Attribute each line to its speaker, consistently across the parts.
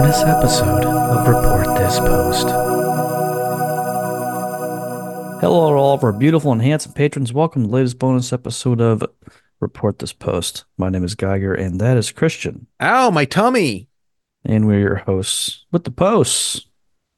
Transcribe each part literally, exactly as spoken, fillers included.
Speaker 1: this episode of Report This Post. Hello to all of our beautiful and handsome patrons. Welcome to the latest bonus episode of Report This Post. My name is Geiger, and that is Christian.
Speaker 2: Ow, my tummy.
Speaker 1: And we're your hosts with the posts.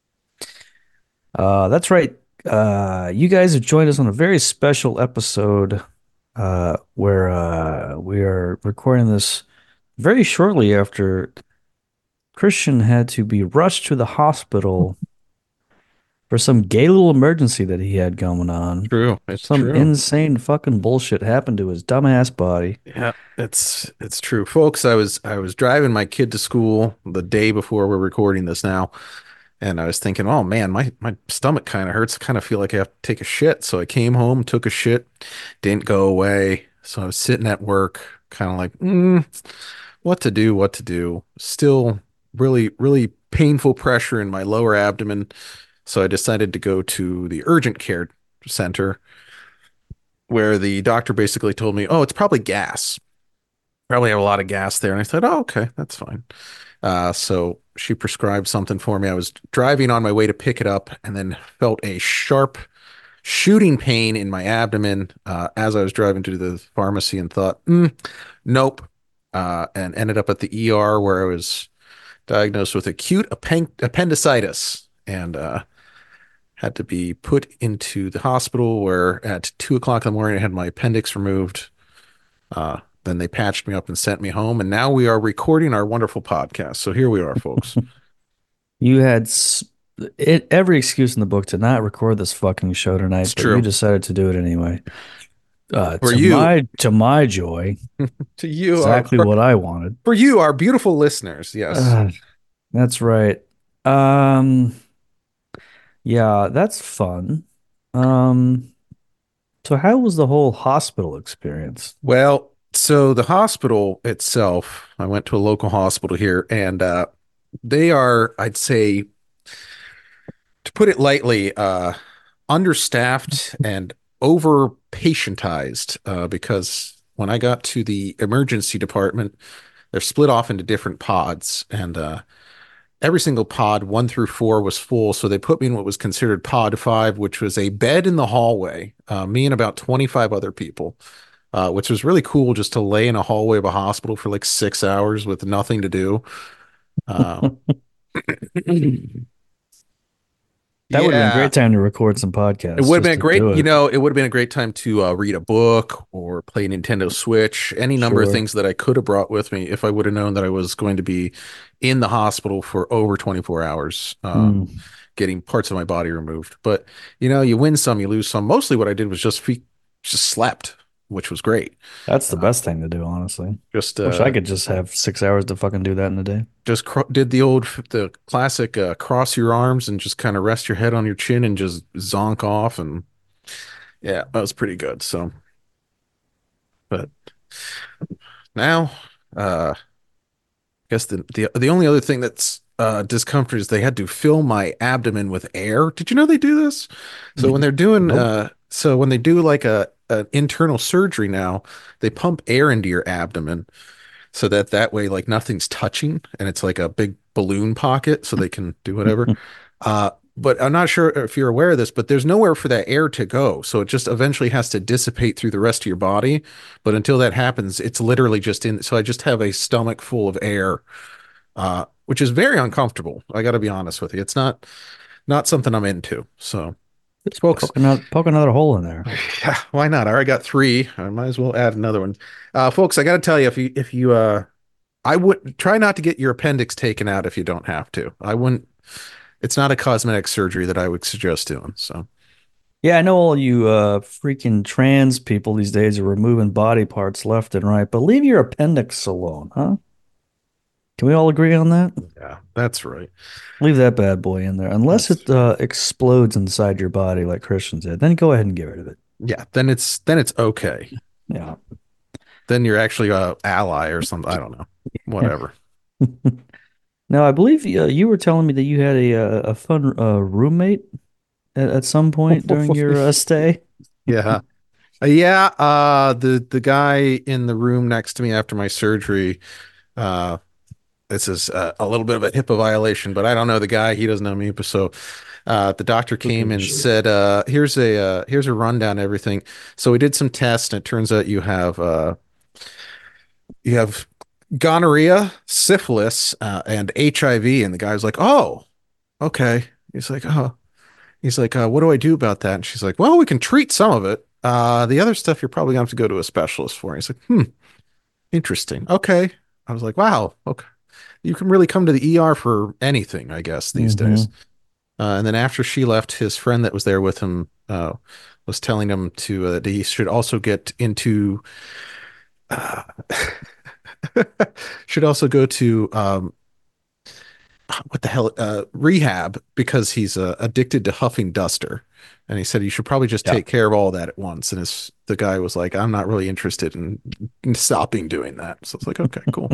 Speaker 1: Uh, that's right. Uh, you guys have joined us on a very special episode uh, where uh, we are recording this very shortly after Christian had to be rushed to the hospital for some gay little emergency that he had going on.
Speaker 2: True. It's
Speaker 1: Some
Speaker 2: true.
Speaker 1: insane fucking bullshit happened to his dumbass body.
Speaker 2: Yeah, it's it's true. Folks, I was I was driving my kid to school the day before we're recording this now, and I was thinking, "Oh man, my my stomach kind of hurts. I kind of feel like I have to take a shit." So I came home, took a shit, didn't go away. So I was sitting at work, kind of like, mm, what to do, what to do. Still really really painful pressure in my lower abdomen. So I decided to go to the urgent care center where the doctor basically told me, "Oh, it's probably gas. Probably have a lot of gas there." And I said, "Oh, okay, that's fine." Uh, so she prescribed something for me. I was driving on my way to pick it up and then felt a sharp shooting pain in my abdomen uh, as I was driving to the pharmacy and thought, mm, nope. Uh, and ended up at the E R where I was diagnosed with acute appen- appendicitis and uh, had to be put into the hospital where at two o'clock in the morning I had my appendix removed. Uh, then they patched me up and sent me home. And now we are recording our wonderful podcast. So here we are, folks.
Speaker 1: You had s- it, every excuse in the book to not record this fucking show tonight,
Speaker 2: It's
Speaker 1: but you
Speaker 2: true.
Speaker 1: decided to do it anyway. Uh,
Speaker 2: For
Speaker 1: to
Speaker 2: you,
Speaker 1: my to my joy,
Speaker 2: to you, our,
Speaker 1: exactly what I wanted.
Speaker 2: for you, our beautiful listeners. Yes.
Speaker 1: Uh, that's right. Um, yeah, that's fun. Um, so how was the whole hospital experience?
Speaker 2: Well, so the hospital itself, I went to a local hospital here, and uh, they are, I'd say, to put it lightly, uh, understaffed and over patientized uh, because when I got to the emergency department, they're split off into different pods, and uh, every single pod, one through four, was full. So they put me in what was considered pod five, which was a bed in the hallway, uh, me and about twenty-five other people, uh, which was really cool just to lay in a hallway of a hospital for like six hours with nothing to do. Um,
Speaker 1: That would have been a
Speaker 2: yeah,
Speaker 1: great time to record some
Speaker 2: it
Speaker 1: podcasts
Speaker 2: would have
Speaker 1: just
Speaker 2: been a
Speaker 1: to
Speaker 2: great,
Speaker 1: do
Speaker 2: you
Speaker 1: it.
Speaker 2: know, it would have been a great time to uh, read a book or play Nintendo Switch, any number of
Speaker 1: Sure.
Speaker 2: things that I could have brought with me if I would have known that I was going to be in the hospital for over twenty-four hours, uh,
Speaker 1: Hmm.
Speaker 2: getting parts of my body removed. But, you know, you win some, you lose some. Mostly what I did was just fe just slept, which was great.
Speaker 1: That's the
Speaker 2: Uh,
Speaker 1: best thing to do, honestly.
Speaker 2: just
Speaker 1: Wish I
Speaker 2: uh,
Speaker 1: could just have six hours to fucking do that in a day.
Speaker 2: just cr did the old, the classic uh, cross your arms and just kind of rest your head on your chin and just zonk off. And yeah, that was pretty good. So, but now, uh, I guess the, the the only other thing that's uh discomfort is they had to fill my abdomen with air. Did you know they do this? So when they're doing
Speaker 1: Nope.
Speaker 2: uh so when they do like a an internal surgery now, they pump air into your abdomen so that that way like nothing's touching and it's like a big balloon pocket so they can do whatever. Uh but I'm not sure if you're aware of this, but there's nowhere for that air to go. So it just eventually has to dissipate through the rest of your body. But until that happens, it's literally just in. So I just have a stomach full of air, uh, which is very uncomfortable. I got to be honest with you. It's not not something I'm into. So,
Speaker 1: Just
Speaker 2: folks,
Speaker 1: poke another, poke another hole in there.
Speaker 2: yeah, why not? I already got three. I might as well add another one. Uh, folks, I got to tell you, if you if you uh, I would try not to get your appendix taken out if you don't have to. I wouldn't. It's not a cosmetic surgery that I would suggest doing. So,
Speaker 1: Yeah, I know all you uh freaking trans people these days are removing body parts left and right, but leave your appendix alone, huh? Can we all agree on that?
Speaker 2: yeah, that's right.
Speaker 1: Leave that bad boy in there. Unless
Speaker 2: That's
Speaker 1: it uh, explodes inside your body like Christian said, then go ahead and get rid of it.
Speaker 2: yeah. Then it's then it's okay.
Speaker 1: Yeah.
Speaker 2: Then you're actually a ally or something. I don't know. Whatever.
Speaker 1: Now, I believe uh, you were telling me that you had a uh, a fun uh, roommate at, at some point during your uh, stay.
Speaker 2: Yeah. Uh, Yeah, uh the the guy in the room next to me after my surgery, uh this is uh, a little bit of a HIPAA violation, but I don't know the guy. He doesn't know me. So uh, the doctor
Speaker 1: Who
Speaker 2: came
Speaker 1: gives a
Speaker 2: and
Speaker 1: shit?
Speaker 2: said, uh, "Here's a uh, here's a rundown of everything." So we did some tests, and it turns out you have uh, you have gonorrhea, syphilis, uh, and H I V. And the guy was like, "Oh, okay." He's like, "Oh." He's like, uh, "What do I do about that?" And she's like, "Well, we can treat some of it. Uh, the other stuff you're probably gonna have to go to a specialist for." And he's like, "Hmm, interesting. Okay." I was like, "Wow, okay." You can really come to the E R for anything, I guess, these days.
Speaker 1: Hmm.
Speaker 2: Uh, and then after she left, his friend that was there with him uh, was telling him to uh, that he should also get into uh, should also go to um, what the hell uh, rehab because he's uh, addicted to huffing duster. And he said you should probably just
Speaker 1: Yeah.
Speaker 2: take care of all that at once. And his the guy was like, "I'm not really interested in, in stopping doing that." So it's like, okay, cool.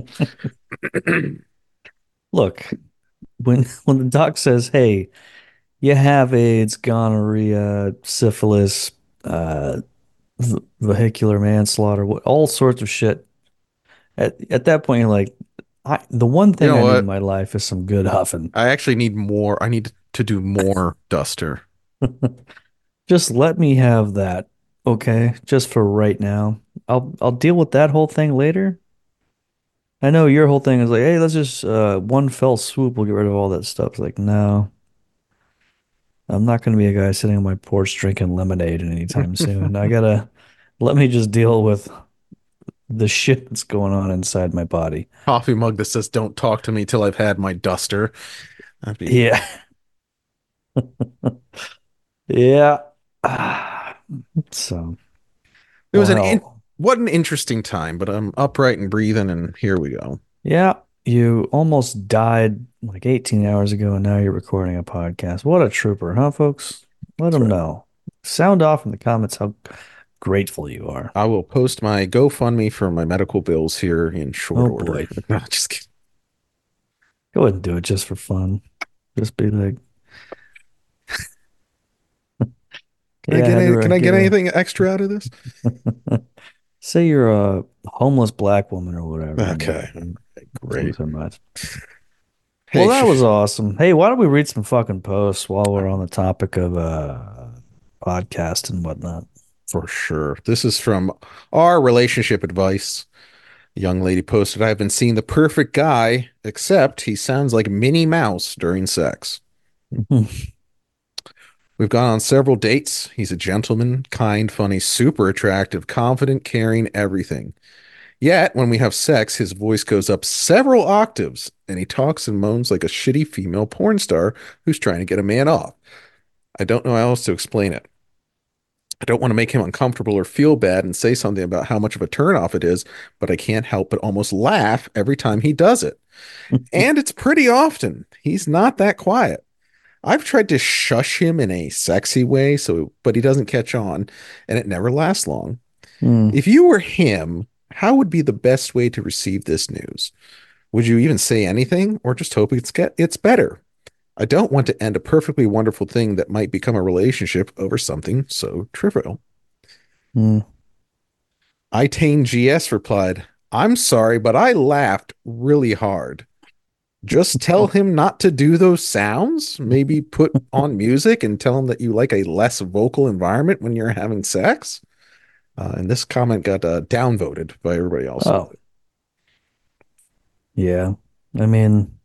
Speaker 1: Look, when when the doc says, "Hey, you have AIDS, gonorrhea, syphilis, uh, v vehicular manslaughter, what, all sorts of shit." At at that point, you're like, I, the one
Speaker 2: You
Speaker 1: thing
Speaker 2: know
Speaker 1: I need in
Speaker 2: what?
Speaker 1: my life is some good huffing.
Speaker 2: I actually need more. I need to do more duster.
Speaker 1: Just let me have that, okay? Just for right now. I'll I'll deal with that whole thing later. I know your whole thing is like, hey, let's just uh one fell swoop, we'll get rid of all that stuff. It's like, no, I'm not gonna be a guy sitting on my porch drinking lemonade anytime soon. I gotta let me just deal with the shit that's going on inside my body.
Speaker 2: Coffee mug that says "Don't talk to me till I've had my duster." That'd be.
Speaker 1: Yeah. Yeah. Ah, so,
Speaker 2: It
Speaker 1: well,
Speaker 2: was an in,
Speaker 1: hell.
Speaker 2: what an interesting time, but I'm upright and breathing, and here we go.
Speaker 1: Yeah, you almost died like eighteen hours ago, and now you're recording a podcast. What a trooper, huh, folks? Let
Speaker 2: That's
Speaker 1: them
Speaker 2: right.
Speaker 1: know. Sound off in the comments how grateful you are.
Speaker 2: I will post my GoFundMe for my medical bills here in short
Speaker 1: Oh
Speaker 2: order.
Speaker 1: boy.
Speaker 2: No, just kidding.
Speaker 1: Go ahead and do it just for fun. Just be like,
Speaker 2: Can I
Speaker 1: yeah, I
Speaker 2: get
Speaker 1: had
Speaker 2: any,
Speaker 1: to
Speaker 2: can
Speaker 1: uh,
Speaker 2: I
Speaker 1: get
Speaker 2: get
Speaker 1: a,
Speaker 2: anything extra out of this?
Speaker 1: say you're a homeless black woman or whatever, and,
Speaker 2: Okay.
Speaker 1: and
Speaker 2: Great.
Speaker 1: thanks so much. Well,
Speaker 2: Hey,
Speaker 1: that was
Speaker 2: sh-
Speaker 1: awesome. Hey, why don't we read some fucking posts while we're on the topic of uh podcast and whatnot?
Speaker 2: for sure. This is from our relationship advice. A young lady posted, "I've been seeing the perfect guy, except he sounds like Minnie Mouse during sex. We've gone on several dates. He's a gentleman, kind, funny, super attractive, confident, caring, everything. Yet, when we have sex, his voice goes up several octaves and he talks and moans like a shitty female porn star who's trying to get a man off. I don't know how else to explain it. I don't want to make him uncomfortable or feel bad and say something about how much of a turnoff it is, but I can't help but almost laugh every time he does it. And it's pretty often. He's not that quiet. I've tried to shush him in a sexy way, so but he doesn't catch on, and it never lasts long.
Speaker 1: Hmm.
Speaker 2: If you were him, how would be the best way to receive this news? Would you even say anything or just hope it's get it's better? I don't want to end a perfectly wonderful thing that might become a relationship over something so trivial.
Speaker 1: Hmm.
Speaker 2: Itane G S replied, "I'm sorry, but I laughed really hard. Just tell him not to do those sounds. Maybe put on music and tell him that you like a less vocal environment when you're having sex." Uh, and this comment got uh, downvoted by everybody else.
Speaker 1: Oh, yeah. I mean,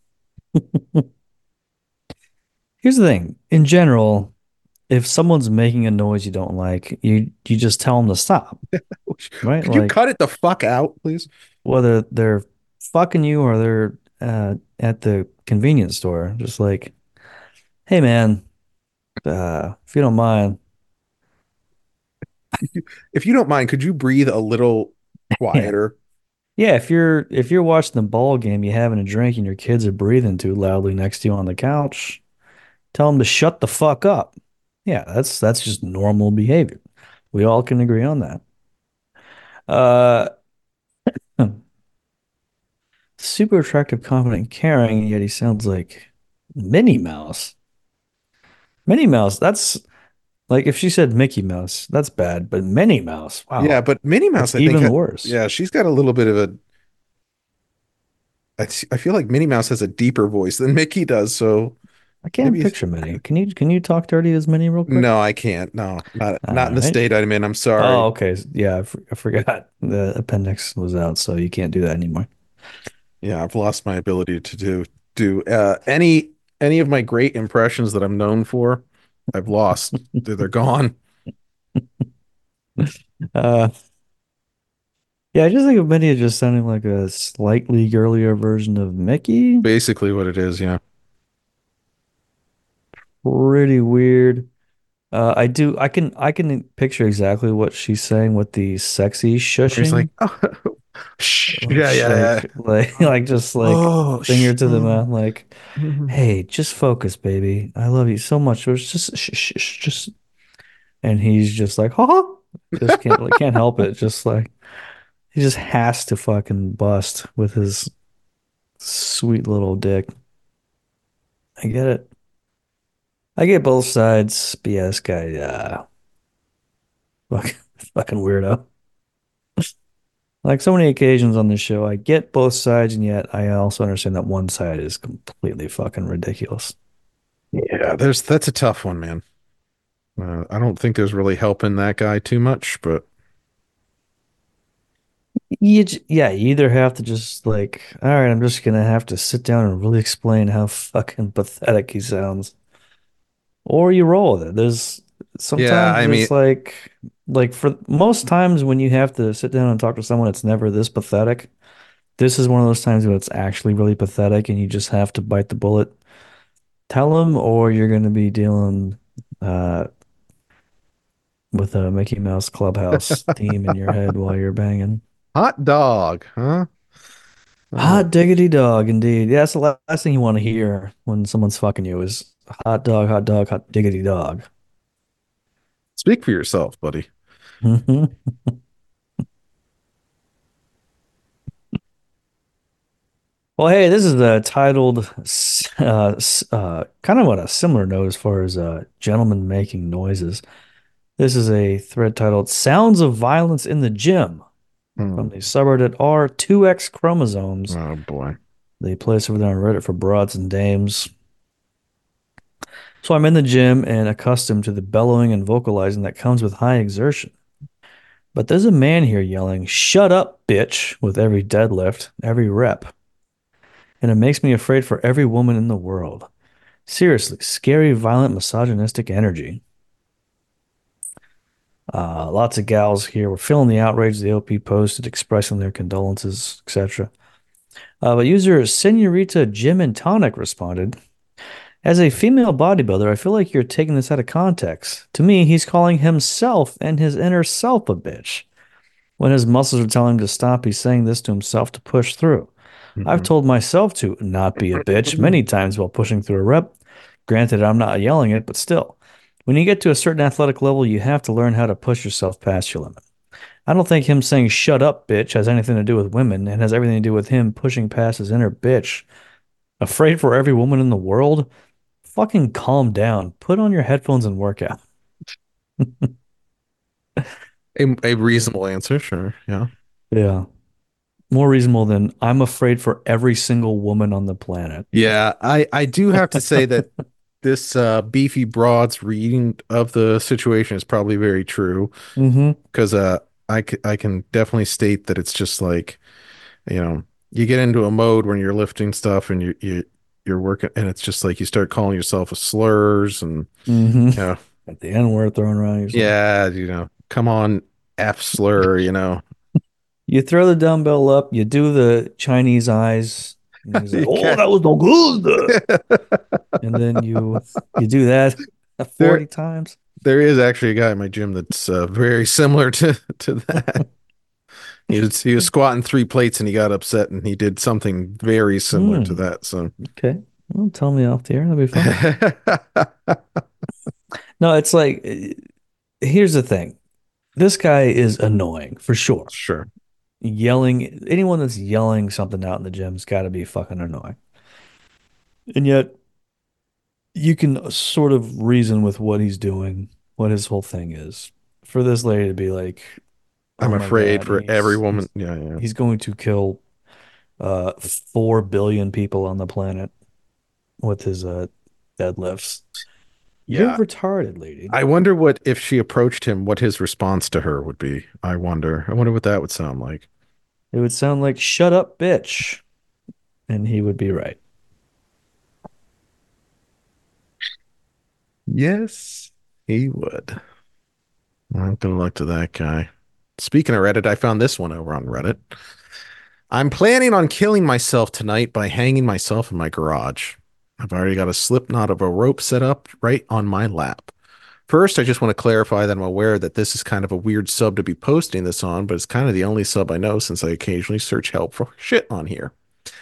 Speaker 1: here's the thing. In general, if someone's making a noise you don't like, you you just tell them to stop, right?
Speaker 2: Could you
Speaker 1: Like
Speaker 2: cut it the fuck out, please?
Speaker 1: whether they're fucking you or they're uh, at the convenience store, just like, hey man, uh, if you don't mind,
Speaker 2: If you don't mind, could you breathe a little
Speaker 1: yeah,
Speaker 2: quieter?
Speaker 1: yeah. If you're if you're watching the ball game, you having a drink, and your kids are breathing too loudly next to you on the couch, tell them to shut the fuck up. Yeah, that's that's just normal behavior. We all can agree on that. Uh, super attractive, confident, caring, yet he sounds like Minnie Mouse. Minnie Mouse, that's like if she said Mickey Mouse, that's bad, but Minnie Mouse,
Speaker 2: Yeah,
Speaker 1: wow,
Speaker 2: but Minnie
Speaker 1: that's
Speaker 2: Mouse, I think,
Speaker 1: even
Speaker 2: ha-
Speaker 1: worse.
Speaker 2: yeah, she's got a little bit of a I, I feel like Minnie Mouse has a deeper voice than Mickey does, so
Speaker 1: I can't
Speaker 2: maybe
Speaker 1: picture Minnie. Can you can you talk dirty as Minnie real quick?
Speaker 2: no, I can't. No, not
Speaker 1: All
Speaker 2: not in the
Speaker 1: right.
Speaker 2: state I'm in. I'm
Speaker 1: Oh,
Speaker 2: sorry.
Speaker 1: okay. Yeah, I, f I forgot the appendix was out, so you can't do that anymore.
Speaker 2: Yeah, I've lost my ability to do do uh, any any of my great impressions that I'm known for. I've lost. They're, they're gone.
Speaker 1: Uh, yeah, I just think of Minnie as just sounding like a slightly girlier version of Mickey.
Speaker 2: Basically, what it is. Yeah,
Speaker 1: Pretty weird. Uh, I do. I can. I can picture exactly what she's saying with the sexy
Speaker 2: where he's like,
Speaker 1: shushing,
Speaker 2: oh, shh,
Speaker 1: like
Speaker 2: yeah,
Speaker 1: sh
Speaker 2: yeah,
Speaker 1: like like
Speaker 2: yeah.
Speaker 1: like just like
Speaker 2: Oh,
Speaker 1: finger
Speaker 2: sh
Speaker 1: to the
Speaker 2: mm,
Speaker 1: mouth, like,
Speaker 2: mm.
Speaker 1: hey, just focus, baby. I love you so much. It's just sh sh sh just, and he's just like, ha ha, just can't like can't help it. Just like he just has to fucking bust with his sweet little dick. I get it. I get both sides. But yeah, this guy, uh, fucking fucking weirdo. Like so many occasions on this show, I get both sides, and yet I also understand that one side is completely fucking ridiculous.
Speaker 2: Yeah, there's that's a tough one, man. Uh, I don't think there's really helping that guy too much, but
Speaker 1: You, j- yeah, you either have to just like, all right, I'm just gonna have to sit down and really explain how fucking pathetic he sounds, or you roll with it. There's
Speaker 2: yeah,
Speaker 1: sometimes
Speaker 2: I mean,
Speaker 1: it's like, like for most times when you have to sit down and talk to someone, it's never this pathetic. This is one of those times when it's actually really pathetic, and you just have to bite the bullet. Tell them, or you're gonna be dealing, uh, with a Mickey Mouse Clubhouse theme in your head while you're banging.
Speaker 2: hot dog, huh? Uh,
Speaker 1: Hot diggity dog, indeed. Yeah, that's the la- last thing you want to hear when someone's fucking you is hot dog, hot dog, hot diggity dog.
Speaker 2: speak for yourself, buddy.
Speaker 1: Mhm. Well, hey, this is uh, titled uh, s- uh, kind of on a similar note as far as uh, gentlemen making noises. This is a thread titled Sounds of Violence in the Gym from
Speaker 2: Hmm.
Speaker 1: the subreddit R two X Chromosomes,
Speaker 2: Oh boy.
Speaker 1: the place over there on Reddit for broads and dames. So I'm in the gym and accustomed to the bellowing and vocalizing that comes with high exertion. But there's a man here yelling, "Shut up, bitch," with every deadlift, every rep. And it makes me afraid for every woman in the world. Seriously, scary, violent, misogynistic energy. Uh, lots of gals here were feeling the outrage the O P posted, expressing their condolences, et cetera. Uh, but user Senorita Jim and Tonic responded, as a female bodybuilder, I feel like you're taking this out of context. To me, he's calling himself and his inner self a bitch. When his muscles are telling him to stop, he's saying this to himself to push through. I've
Speaker 2: Mhm.
Speaker 1: told myself to not be a bitch many times while pushing through a rep. Granted, I'm not yelling it, but still. When you get to a certain athletic level, you have to learn how to push yourself past your limit. I don't think him saying shut up, bitch, has anything to do with women. It has everything to do with him pushing past his inner bitch. Afraid for every woman in the world? Fucking calm down. Put on your headphones and work out.
Speaker 2: A, a
Speaker 1: Yeah.
Speaker 2: reasonable answer, sure. Yeah.
Speaker 1: Yeah. More reasonable than I'm afraid for every single woman on the planet.
Speaker 2: Yeah, I I do have to say that this uh beefy broad's reading of the situation is probably very true
Speaker 1: Mm-hmm.
Speaker 2: because uh I, c- I can definitely state that it's just like, you know, you get into a mode when you're lifting stuff and you you you're working and it's just like you start calling yourself a slurs and
Speaker 1: Mm-hmm.
Speaker 2: you know,
Speaker 1: At the N word thrown around yourself.
Speaker 2: yeah, you know, come on F slur, you know.
Speaker 1: You throw the dumbbell up, you do the Chinese eyes, and he's like,
Speaker 2: You
Speaker 1: "Oh,
Speaker 2: can't
Speaker 1: that was no good." And then you you do that
Speaker 2: there
Speaker 1: forty times.
Speaker 2: there is actually a guy in my gym that's uh, very similar to to that. He was he was squatting three plates and he got upset and he did something very similar to
Speaker 1: Hmm.
Speaker 2: that. So
Speaker 1: Okay. Well, tell me off the air. That'll be fun. No, it's like, eh, here's the thing. This guy is annoying for sure.
Speaker 2: sure.
Speaker 1: Yelling, anyone that's yelling something out in the gym's got to be fucking annoying. And yet, you can sort of reason with what he's doing, what his whole thing is. For this lady to be like,
Speaker 2: I'm
Speaker 1: "Oh my
Speaker 2: afraid
Speaker 1: God,
Speaker 2: for every
Speaker 1: he's
Speaker 2: woman.
Speaker 1: he's
Speaker 2: Yeah, yeah.
Speaker 1: he's going to kill uh four billion people on the planet with his uh deadlifts. You're
Speaker 2: Yeah.
Speaker 1: retarded, lady.
Speaker 2: I wonder what if she approached him, what his response to her would be. I wonder. I wonder what that would sound like.
Speaker 1: It would sound like shut up, bitch. And he would be right.
Speaker 2: Yes, he would. I'm gonna look to that guy. Speaking of Reddit, I found this one over on Reddit. I'm planning on killing myself tonight by hanging myself in my garage. I've already got a slip knot of a rope set up right on my lap. First, I just want to clarify that I'm aware that this is kind of a weird sub to be posting this on, but it's kind of the only sub I know since I occasionally search help for shit on here.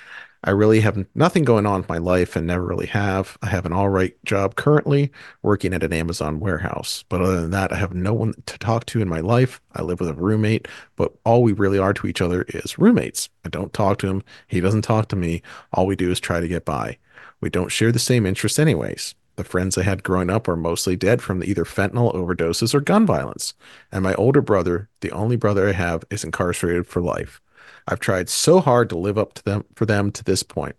Speaker 2: I really have nothing going on with my life and never really have. I have an all right job currently working at an Amazon warehouse. But other than that, I have no one to talk to in my life. I live with a roommate, but all we really are to each other is roommates. I don't talk to him. He doesn't talk to me. All we do is try to get by. We don't share the same interests anyways. The friends I had growing up are mostly dead from either fentanyl overdoses or gun violence. And my older brother, the only brother I have, is incarcerated for life. I've tried so hard to live up to them for them to this point.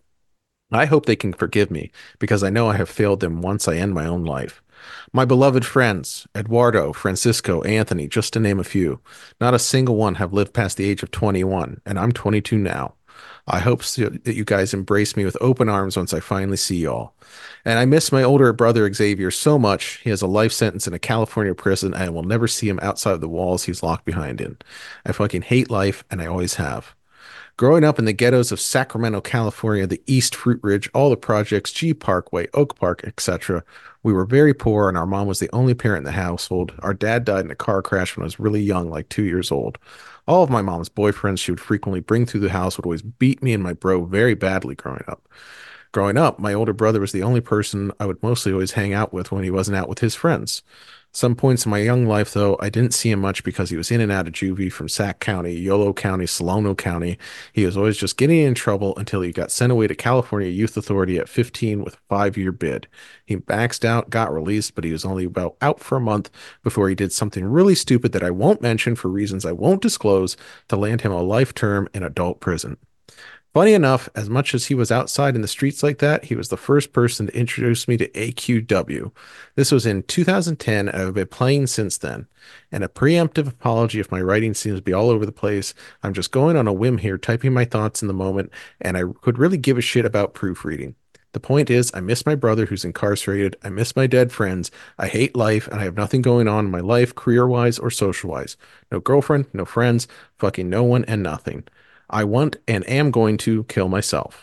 Speaker 2: I hope they can forgive me because I know I have failed them once I end my own life. My beloved friends, Eduardo, Francisco, Anthony, just to name a few, not a single one have lived past the age of twenty-one, and I'm twenty-two now. I hope so that you guys embrace me with open arms once I finally see y'all. And I miss my older brother Xavier so much. He has a life sentence in a California prison, and I will never see him outside of the walls he's locked behind in. I fucking hate life, and I always have. Growing up in the ghettos of Sacramento, California, the East Fruit Ridge, all the projects, G Parkway, Oak Park, et cetera, we were very poor, and our mom was the only parent in the household. Our dad died in a car crash when I was really young, like two years old. All of my mom's boyfriends she would frequently bring through the house would always beat me and my bro very badly growing up. Growing up, my older brother was the only person I would mostly always hang out with when he wasn't out with his friends. Some points in my young life, though, I didn't see him much because he was in and out of juvie from Sac County, Yolo County, Solano County. He was always just getting in trouble until he got sent away to California Youth Authority at fifteen with a five-year bid. He maxed out, got released, but he was only about out for a month before he did something really stupid that I won't mention for reasons I won't disclose to land him a life term in adult prison. Funny enough, as much as he was outside in the streets like that, he was the first person to introduce me to A Q W. This was in two thousand ten, and I've been playing since then. And a preemptive apology if my writing seems to be all over the place. I'm just going on a whim here, typing my thoughts in the moment, and I could really give a shit about proofreading. The point is, I miss my brother who's incarcerated. I miss my dead friends. I hate life, and I have nothing going on in my life, career wise or social wise. No girlfriend, no friends, fucking no one, and nothing. I want and am going to kill myself.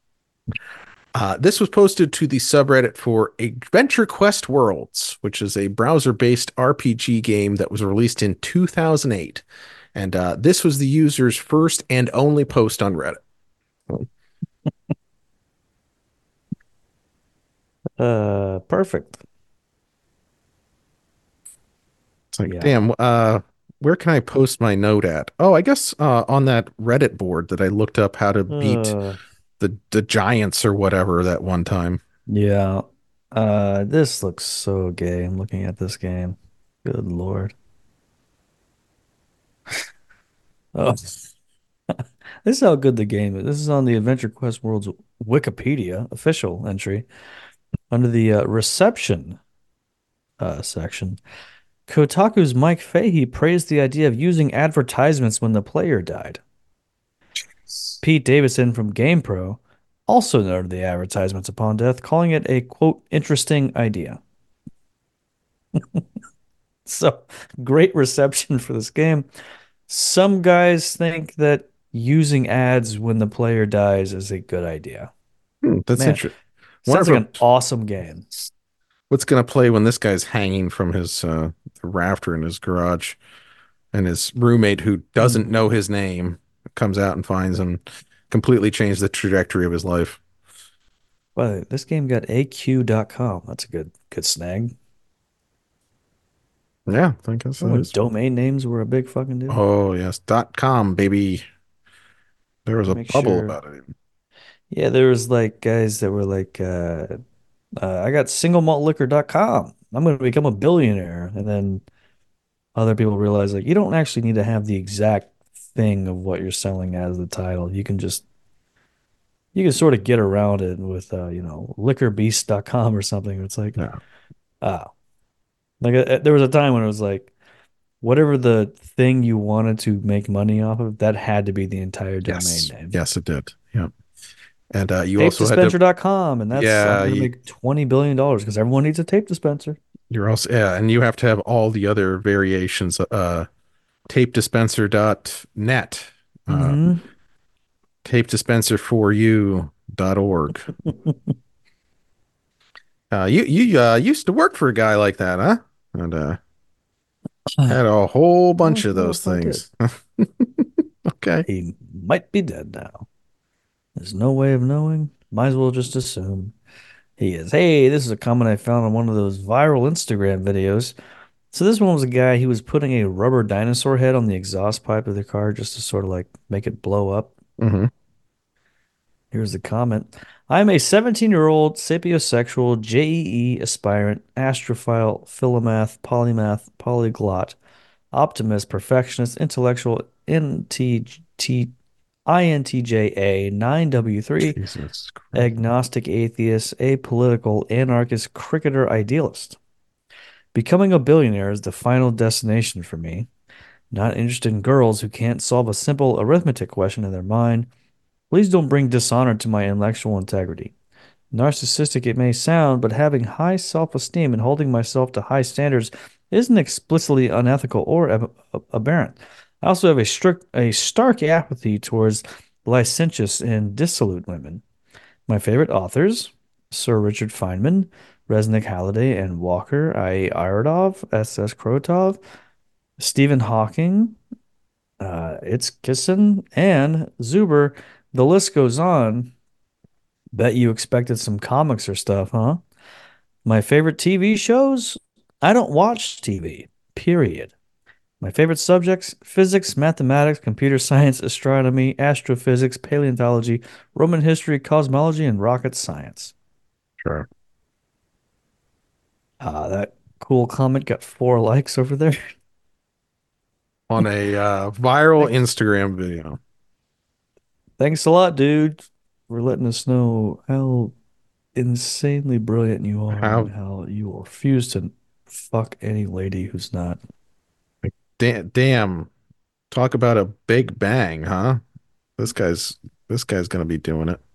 Speaker 2: Uh, this was posted to the subreddit for Adventure Quest Worlds, which is a browser based R P G game that was released in two thousand eight. And uh, this was the user's first and only post on Reddit.
Speaker 1: Uh, perfect.
Speaker 2: It's like,
Speaker 1: Yeah.
Speaker 2: damn, uh, where can I post my note at? Oh, I guess uh, on that Reddit board that I looked up how to beat
Speaker 1: Uh,
Speaker 2: the the giants or whatever that one time.
Speaker 1: yeah. Uh, this looks so gay. I'm looking at this game. Good Lord. Oh, this is how good the game is. This is on the Adventure Quest World's Wikipedia official entry under the uh, reception uh, section. Kotaku's Mike Fahey praised the idea of using advertisements when the player died. Pete Davidson from GamePro also noted the advertisements upon death, calling it a quote interesting idea. So great reception for this game. Some guys think that using ads when the player dies is a good idea.
Speaker 2: Hmm, that's
Speaker 1: Man,
Speaker 2: interesting. Wonder
Speaker 1: sounds
Speaker 2: if
Speaker 1: like
Speaker 2: a
Speaker 1: an awesome game.
Speaker 2: what's gonna play when this guy's hanging from his uh rafter in his garage and his roommate who doesn't
Speaker 1: Hmm.
Speaker 2: know his name comes out and finds him, completely changed the trajectory of his life.
Speaker 1: Well, this game got A Q dot com. That's a good good snag.
Speaker 2: Yeah, I guess
Speaker 1: Remember
Speaker 2: that
Speaker 1: when
Speaker 2: is.
Speaker 1: domain names were a big fucking deal?
Speaker 2: Oh yes, dot com baby. There was a
Speaker 1: Make
Speaker 2: bubble
Speaker 1: sure.
Speaker 2: about it.
Speaker 1: Yeah, there was like guys that were like, uh, uh, I got single malt liquor dot com. I'm going to become a billionaire. And then other people realize like you don't actually need to have the exact thing of what you're selling as the title. You can just You can sort of get around it with uh, you know, liquor beast dot com or something. It's like,
Speaker 2: Yeah.
Speaker 1: ah, like uh, there was a time when it was like whatever the thing you wanted to make money off of, that had to be the entire domain
Speaker 2: Yes.
Speaker 1: name.
Speaker 2: Yes, it did. Yeah. And uh, you
Speaker 1: tape
Speaker 2: also had to,
Speaker 1: dispenser dot com, and that's I'm
Speaker 2: yeah,
Speaker 1: gonna
Speaker 2: you,
Speaker 1: make twenty billion dollars because everyone needs a tape dispenser.
Speaker 2: you're also, yeah, and you have to have all the other variations. Uh, tape dispenser dot net, uh,
Speaker 1: Mm-hmm.
Speaker 2: tape dispenser for you dot org. Uh, you you uh, used to work for a guy like that, huh? And uh, had
Speaker 1: I
Speaker 2: a whole bunch
Speaker 1: don't
Speaker 2: of
Speaker 1: know
Speaker 2: those
Speaker 1: if I did.
Speaker 2: things. Okay.
Speaker 1: He might be dead now. There's no way of knowing. Might as well just assume he is. Hey, this is a comment I found on one of those viral Instagram videos. So this one was a guy, he was putting a rubber dinosaur head on the exhaust pipe of the car just to sort of like make it blow up.
Speaker 2: Hmm.
Speaker 1: Here's the comment. I'm a seventeen-year-old sapiosexual J E E aspirant, astrophile, philomath, polymath, polyglot, optimist, perfectionist, intellectual, N T T I N T J A nine W three,
Speaker 2: Jesus Christ.
Speaker 1: agnostic atheist, apolitical, anarchist, cricketer, idealist. Becoming a billionaire is the final destination for me. Not interested in girls who can't solve a simple arithmetic question in their mind. Please don't bring dishonor to my intellectual integrity. Narcissistic it may sound, but having high self-esteem and holding myself to high standards isn't explicitly unethical or ab aberrant. I also have a strict, a stark apathy towards licentious and dissolute women. My favorite authors: Sir Richard Feynman, Resnick Halliday, and Walker I. Iredov, S S. Krotov, Stephen Hawking, uh, Itzkisson, and Zuber. The list goes on. Bet you expected some comics or stuff, huh? My favorite T V shows? I don't watch T V, period. My favorite subjects: physics, mathematics, computer science, astronomy, astrophysics, paleontology, Roman history, cosmology, and rocket science.
Speaker 2: Sure.
Speaker 1: Ah, that cool comment got four likes over there.
Speaker 2: On a uh, viral
Speaker 1: Thanks.
Speaker 2: Instagram video.
Speaker 1: Thanks a lot, dude, for letting us know how insanely brilliant you are and
Speaker 2: How
Speaker 1: how you will refuse to fuck any lady who's not.
Speaker 2: da damn, talk about a big bang, huh? This guy's this guy's gonna be doing it.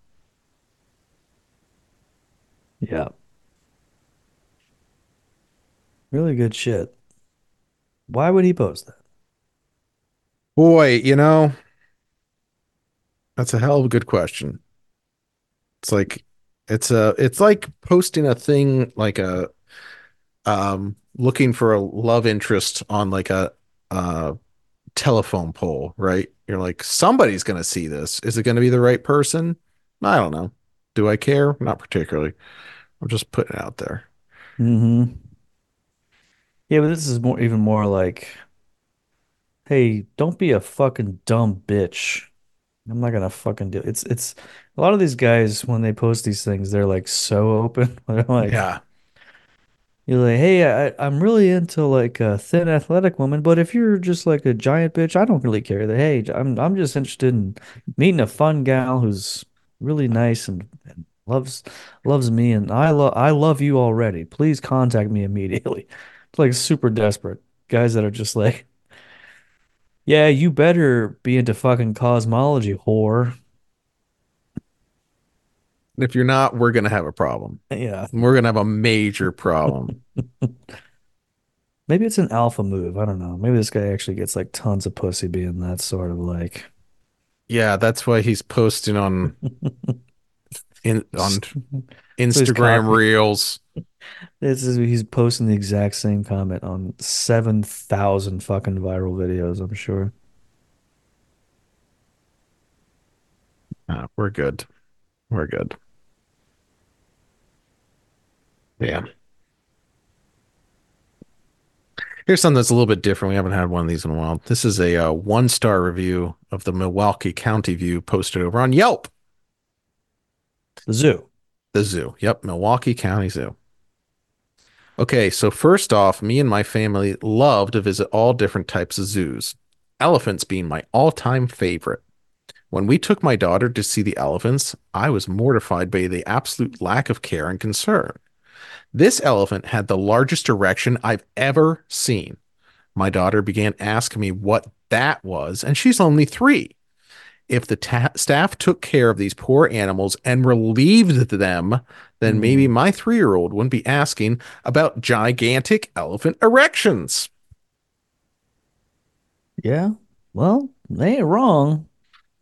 Speaker 1: Yeah, really good shit. Why would he post that?
Speaker 2: Boy, you know, that's a hell of a good question. It's like it's a it's like posting a thing like a um looking for a love interest on like a uh telephone pole, right? You're like, somebody's gonna see this. Is it gonna be the right person? I don't know. Do I care? Not particularly. I'm just putting it out there.
Speaker 1: Hmm. Yeah, but this is more, even more like, hey, don't be a fucking dumb bitch. I'm not gonna fucking do it. It's it's a lot of these guys when they post these things, they're like so open. They're like,
Speaker 2: Yeah.
Speaker 1: you're like, hey, I, I'm really into like a thin athletic woman, but if you're just like a giant bitch, I don't really care. That hey, I'm I'm just interested in meeting a fun gal who's really nice and, and loves loves me, and I love I love you already. Please contact me immediately. It's like super desperate guys that are just like, yeah, you better be into fucking cosmology, whore.
Speaker 2: If you're not, we're gonna have a problem.
Speaker 1: Yeah.
Speaker 2: We're gonna have a major problem.
Speaker 1: Maybe it's an alpha move. I don't know. Maybe this guy actually gets like tons of pussy being that sort of like
Speaker 2: Yeah, that's why he's posting on in on
Speaker 1: so he's
Speaker 2: Instagram
Speaker 1: copy.
Speaker 2: Reels.
Speaker 1: This is he's posting the exact same comment on seven thousand fucking viral videos, I'm sure.
Speaker 2: Uh, we're good. We're good. Yeah. Here's something that's a little bit different. We haven't had one of these in a while. This is a uh, one star review of the Milwaukee County View posted over on Yelp.
Speaker 1: The zoo.
Speaker 2: The zoo. Yep, Milwaukee County Zoo. Okay, so first off, me and my family love to visit all different types of zoos, elephants being my all time favorite. When we took my daughter to see the elephants, I was mortified by the absolute lack of care and concern. This elephant had the largest erection I've ever seen. My daughter began asking me what that was, and she's only three. If the ta- staff took care of these poor animals and relieved them, then maybe
Speaker 1: Hmm.
Speaker 2: my three year old wouldn't be asking about gigantic elephant erections.
Speaker 1: Yeah. Well, they ain't wrong.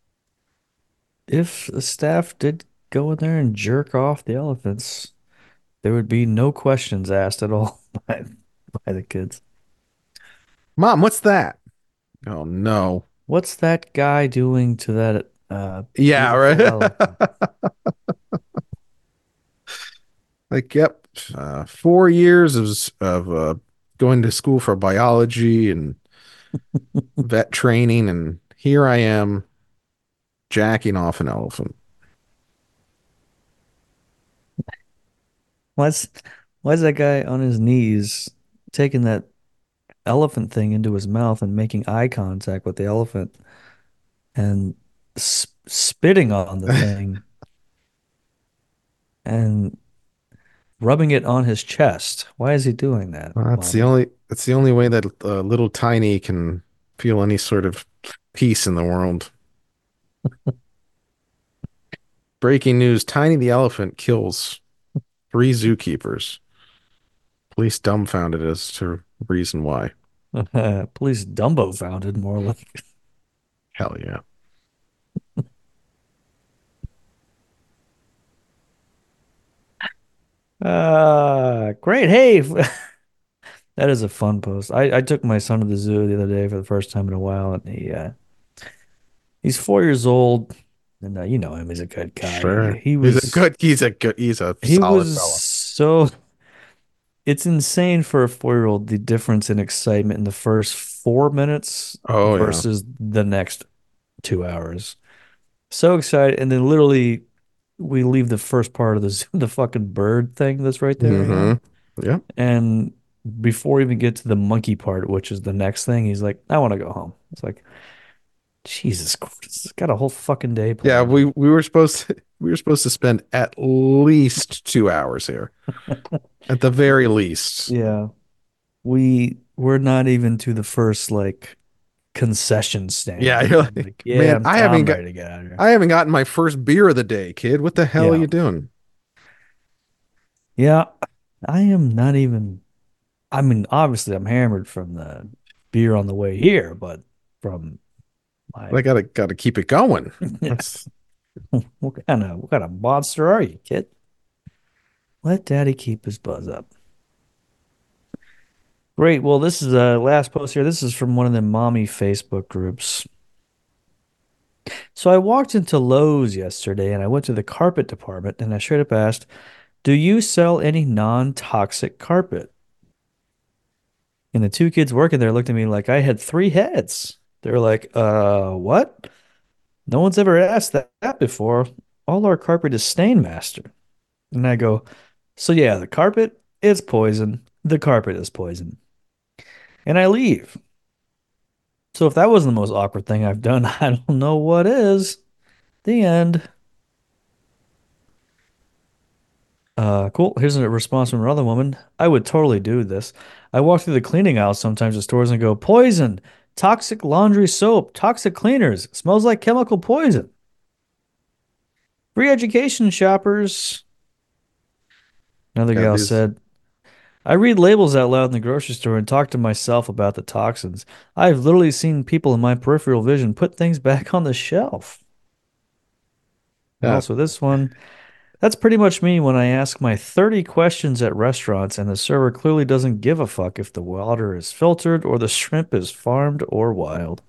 Speaker 1: If the staff did go in there and jerk off the elephants, there would be no questions asked at all by, by the kids.
Speaker 2: Mom, what's that? Oh, no.
Speaker 1: What's that guy doing to that uh,
Speaker 2: Yeah,
Speaker 1: beautiful elephant?
Speaker 2: right. Like, yep. Uh, four years of, of uh, going to school for biology and vet training, and here I am jacking off an elephant.
Speaker 1: Why's why's that guy on his knees taking that elephant thing into his mouth and making eye contact with the elephant and sp spitting on the thing and rubbing it on his chest? Why is he doing that,
Speaker 2: Well, that's the
Speaker 1: Mommy?
Speaker 2: only that's the only way that uh, little Tiny can feel any sort of peace in the world. Breaking news: Tiny the elephant kills three zookeepers. Police dumbfounded as to reason why.
Speaker 1: Police Dumbo founded more like.
Speaker 2: Hell yeah.
Speaker 1: Ah, great. Hey, that is a fun post. I, I took my son to the zoo the other day for the first time in a while, and he uh, he's four years old, and uh, you know him. He's a good guy. He,
Speaker 2: Sure.
Speaker 1: he
Speaker 2: He's a
Speaker 1: was
Speaker 2: good he's a good he's a
Speaker 1: he
Speaker 2: solid
Speaker 1: was
Speaker 2: fella.
Speaker 1: so. It's insane for a four year old the difference in excitement in the first four minutes
Speaker 2: Oh yeah.
Speaker 1: versus the next two hours. So excited, and then literally we leave the first part of the zoo, the fucking bird thing that's right there, you
Speaker 2: Mm-hmm.
Speaker 1: know.
Speaker 2: Yep.
Speaker 1: And before we even get to the monkey part, which is the next thing, he's like, I want to go home. It's like, Jesus Christ, got a whole fucking day
Speaker 2: Yeah,
Speaker 1: planned.
Speaker 2: we we were supposed to we were supposed to spend at least two hours here. At the very least.
Speaker 1: Yeah. We we're not even to the first like concession stand
Speaker 2: Yeah,
Speaker 1: yet.
Speaker 2: you're
Speaker 1: I'm
Speaker 2: like,
Speaker 1: like, yeah,
Speaker 2: man,
Speaker 1: I'm
Speaker 2: I haven't
Speaker 1: I'm
Speaker 2: got
Speaker 1: ready to get out of here.
Speaker 2: I haven't gotten my first beer of the day, kid. What the hell are
Speaker 1: Yeah.
Speaker 2: you doing?
Speaker 1: Yeah. I am not even I mean, obviously I'm hammered from the beer on the way here, but from
Speaker 2: I
Speaker 1: my
Speaker 2: gotta gotta keep it going.
Speaker 1: yeah,
Speaker 2: That's
Speaker 1: what kind of what kind of monster are you, kid? Let daddy keep his buzz up. Great. Well, this is the last post here. This is from one of the mommy Facebook groups. So I walked into Lowe's yesterday and I went to the carpet department and I straight up asked, do you sell any non-toxic carpet? And the two kids working there looked at me like I had three heads. They were like, uh, what? No one's ever asked that, that before. All our carpet is Stainmaster. And I go, so yeah, the carpet is poison. The carpet is poison. And I leave. So if that wasn't the most awkward thing I've done, I don't know what is. The end. Uh, cool. Here's a response from another woman. I would totally do this. I walk through the cleaning aisle sometimes at stores and go, poison, toxic laundry soap, toxic cleaners, smells like chemical poison. Free education shoppers. Another
Speaker 2: yeah,
Speaker 1: gal
Speaker 2: these
Speaker 1: said, I read labels out loud in the grocery store and talk to myself about the toxins. I've literally seen people in my peripheral vision put things back on the shelf. And
Speaker 2: yeah.
Speaker 1: also this one, that's pretty much me when I ask my thirty questions at restaurants and the server clearly doesn't give a fuck if the water is filtered or the shrimp is farmed or wild.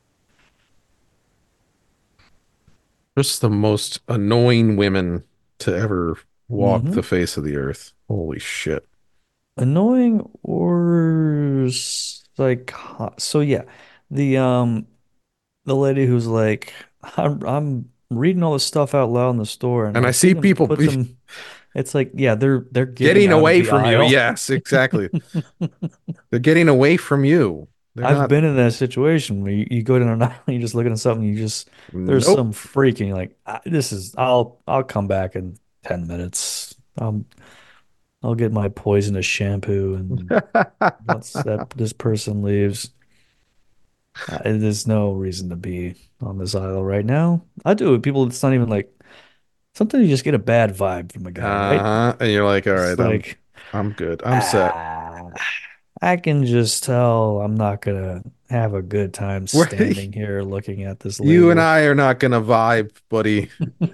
Speaker 2: Just the most annoying women to ever walk
Speaker 1: Hmm.
Speaker 2: the face of the earth. Holy shit.
Speaker 1: Annoying or like so yeah. The um the lady who's like I'm I'm reading all this stuff out loud in the store and
Speaker 2: And
Speaker 1: I
Speaker 2: I
Speaker 1: see
Speaker 2: see
Speaker 1: them
Speaker 2: people
Speaker 1: put
Speaker 2: be
Speaker 1: them it's like yeah, they're they're getting
Speaker 2: getting
Speaker 1: out of
Speaker 2: away
Speaker 1: the
Speaker 2: from you.
Speaker 1: aisle.
Speaker 2: Yes, exactly. They're getting away from you. They're
Speaker 1: I've
Speaker 2: not.
Speaker 1: been in that situation where you, you go down an aisle, you just looking at something, you just there's
Speaker 2: Nope.
Speaker 1: some freak, and you're like, "Ah, this is I'll I'll come back in ten minutes. Um, I'll get my poisonous shampoo and once that this person leaves, uh, there's no reason to be on this aisle right now. I do it. People, it's not even like sometimes you just get a bad vibe from a guy, right?
Speaker 2: Uh-huh. And you're like, all
Speaker 1: It's
Speaker 2: right, I'm
Speaker 1: like,
Speaker 2: I'm good. I'm set.
Speaker 1: ah, I can just tell I'm not gonna have a good time
Speaker 2: Where
Speaker 1: standing here looking at this
Speaker 2: you and
Speaker 1: label.
Speaker 2: I are not gonna vibe, buddy.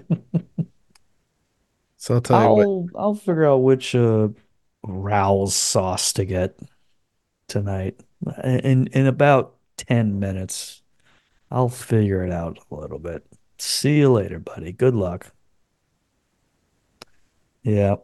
Speaker 2: So I'll tell you what.
Speaker 1: I'll I'll figure out which uh Raoul's sauce to get tonight. In in about ten minutes. I'll figure it out a little bit. See you later, buddy. Good luck. Yeah.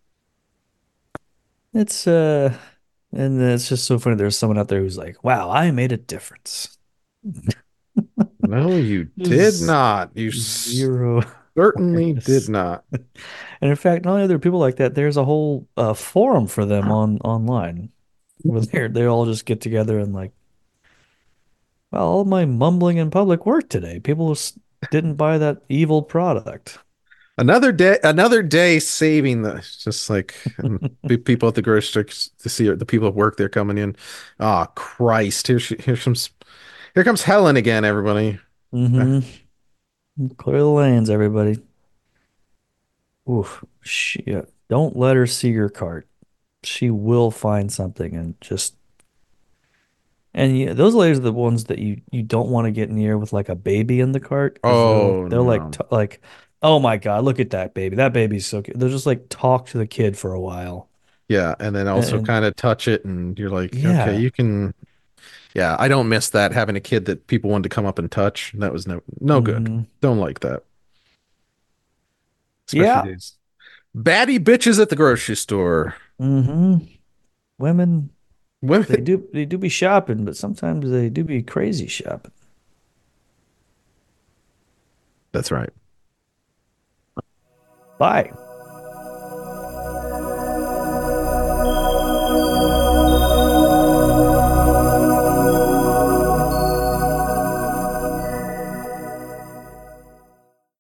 Speaker 1: It's uh and it's just so funny. There's someone out there who's like, wow, I made a difference.
Speaker 2: No, you did
Speaker 1: Just
Speaker 2: not. You
Speaker 1: zero
Speaker 2: certainly did
Speaker 1: awareness.
Speaker 2: not.
Speaker 1: And in fact, not only are there people like that, there's a whole uh, forum for them on online where they they all just get together and like, well, all my mumbling in public worked today. People just didn't buy that evil product.
Speaker 2: Another day, another day saving the just like and pe- people at the grocery store to see the people at work they're coming in. Oh Christ, here she, here comes here comes Helen again, everybody.
Speaker 1: Mm-hmm. Clear the lanes, everybody. Oof. She, uh, don't let her see your cart. She will find something and just and yeah, those ladies are the ones that you you don't want to get near with like a baby in the cart because they'll
Speaker 2: Oh
Speaker 1: they'll like
Speaker 2: no.
Speaker 1: t like, oh my God, look at that baby. That baby's so cute. They'll just like talk to the kid for a while.
Speaker 2: Yeah, and then
Speaker 1: And,
Speaker 2: also
Speaker 1: and
Speaker 2: kind of touch it and you're like, okay,
Speaker 1: yeah.
Speaker 2: you can yeah, I don't miss that having a kid that people wanted to come up and touch. That was no no good.
Speaker 1: Hmm.
Speaker 2: Don't like that. Especially
Speaker 1: Yeah.
Speaker 2: these batty bitches at the grocery store.
Speaker 1: Hmm. Women, they
Speaker 2: Women.
Speaker 1: do they do be shopping, but sometimes they do be crazy shopping.
Speaker 2: That's right.
Speaker 1: Bye.